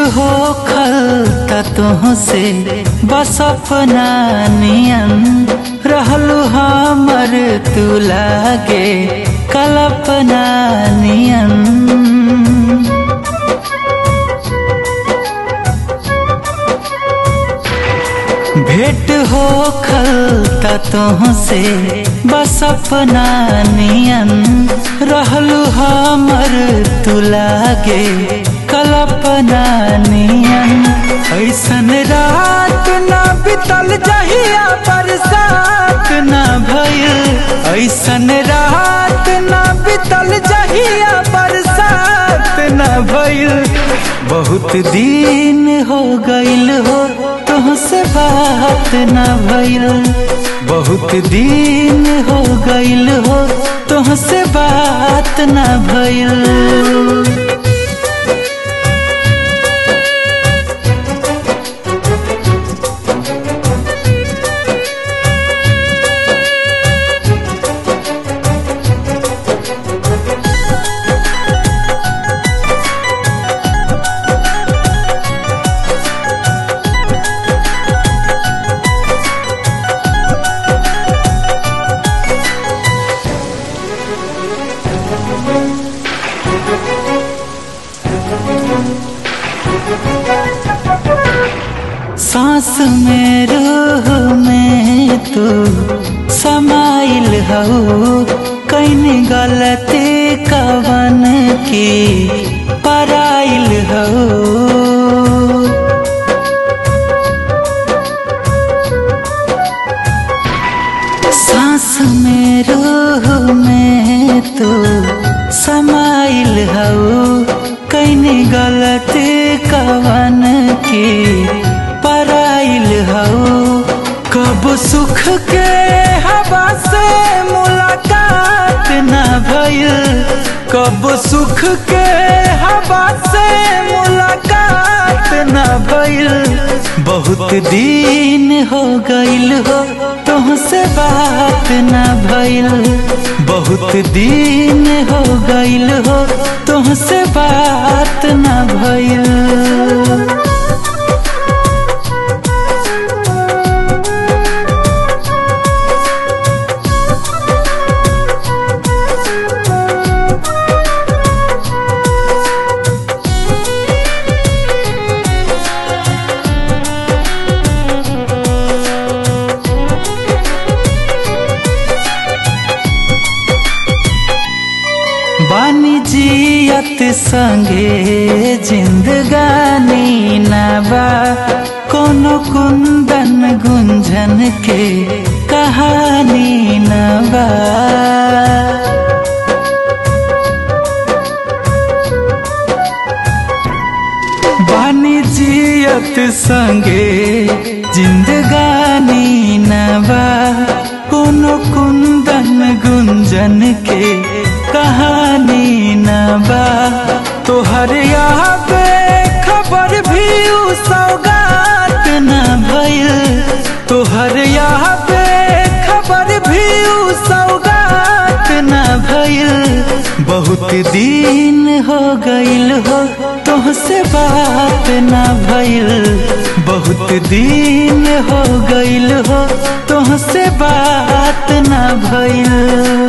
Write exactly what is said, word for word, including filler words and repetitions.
हो खलता तुहसे बस अपना नियन रहलू हमर तू लागे कल्पना नियन। भेंट हो खलता तुहसे बस अपना नियन रहलू हमर तू लागे कल्पना नियन। ऐसन रात ना बितल जहिया बरसात ना भइल, ऐसन रात ना बितल जहिया बरसात ना भइल। बहुत दिन हो गइल हो तुहसे बात ना भइल, बहुत दिन हो गइल हो तुहसे बात ना भइल। सांस में रूह में तू समाइल हो, कहीं गलती कवन की पराइल हो। सांस में रूह में तू समाइल हो, कहीं गलती कवन की पराइल हो। कब सुख के हवा से मुलाकात ना भइल, कब सुख के हवा से मुलाकात ना भइल। बहुत दिन हो गइल हो तुहसे बात ना भइल, बहुत दिन हो गइल हो तुहसे बात ना भइल। बानी जियत संगे जिंदगानी ना बा, कोनो कुंदन गुंजन के कहानी ना बा। बानी जियत संगे जिंदगानी ना बा, कोनो कुंदन गुंजन के कहानी ना बा। तोहर यहाँ पे खबर भी उ सौगात ना भइल, तोहर यहाँ पे खबर भी उ सौगात ना भइल। बहुत दिन हो गइल हो तुहसे बात ना भइल, बहुत दिन हो गइल हो तुहसे बात ना भइल।